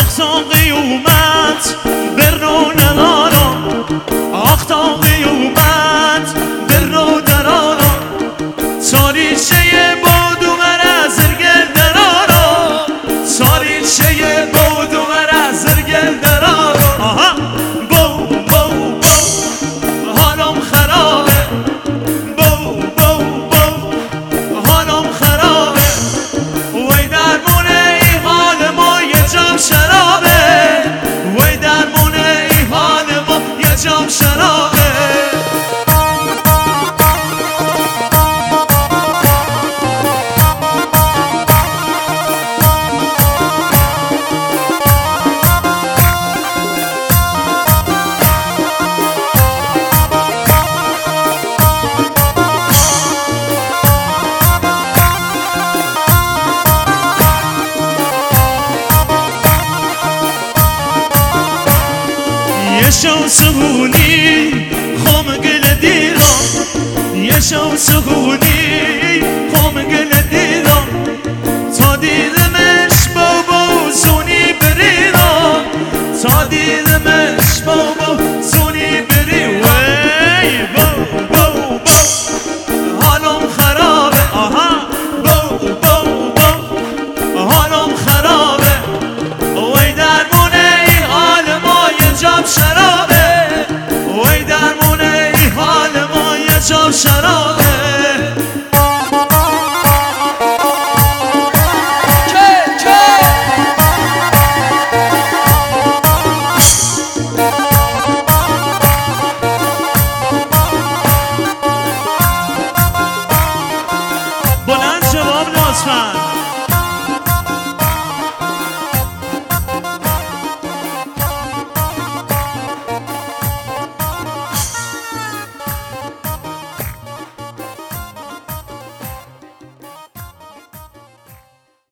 تا قیومت برو ندارم، آخ تا قیومت برو درارم، تاریچه بودو مرا زرگل درارم، تاریچه بودو مرا زرگل درارم. آها بو بو بو حالم خرابه، بو بو بو حالم خرابه، وی درمونه ای حال ما یه جام شرابه، وی درمونه ای حال ما یه جام شرابه. یشو سهونی خم گل دیرم، یشو سهونی خم گل دیرم، تا دیدمش بابا زونی بریدم، تا دیدمش بابا زونی بری. وی بو بو بو حالم خرابه، آها بو بو بو حالم خرابه، وی درمونه ای حال ما یه جام شرابه، وی درمونه ای حال ما یه جام شرابه.